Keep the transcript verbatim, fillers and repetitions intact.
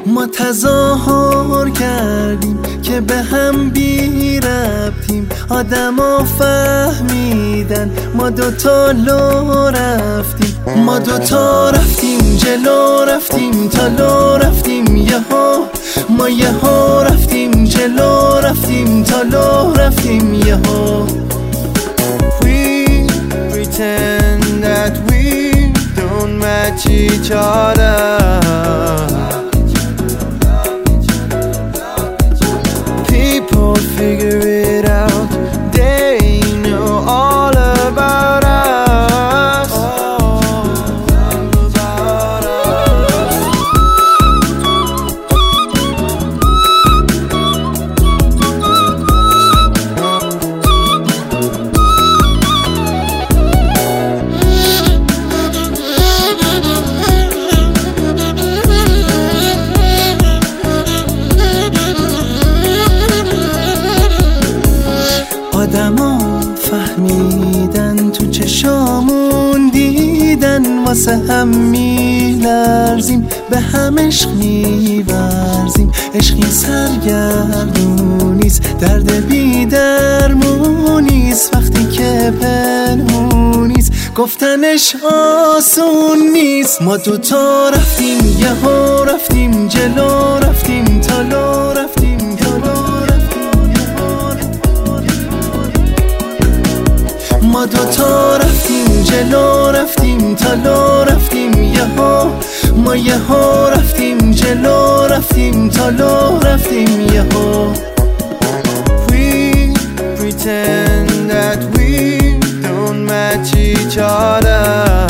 ما تظاهر کردیم که به هم بی ربطیم، آدما فهمیدن ما دوتا لو رفتیم. ما دوتا رفتیم جلو، رفتیم تا لو رفتیم یهو. ما یهو رفتیم جلو، رفتیم تا لو رفتیم یهو. We pretend that we don't match each other. People figure it out, they know all about us, all about us. آدما فهمیدن، تو چشامون دیدن، واسه هم میلرزیم، به هم عشق میورزیم. عشقی سرگردونیست، درد بی درمونیست، وقتی که پنهونیست گفتنش آسون نیست. ما دوتا رفتیم یهو، رفتیم جلو، رفتیم تا لو رفتیم ما دوتا رفتیم جلو، رفتیم تا لو رفتیم یهو. ما یهو رفتیم جلو، رفتیم تا لو رفتیم یهو. We pretend that we don't match each other.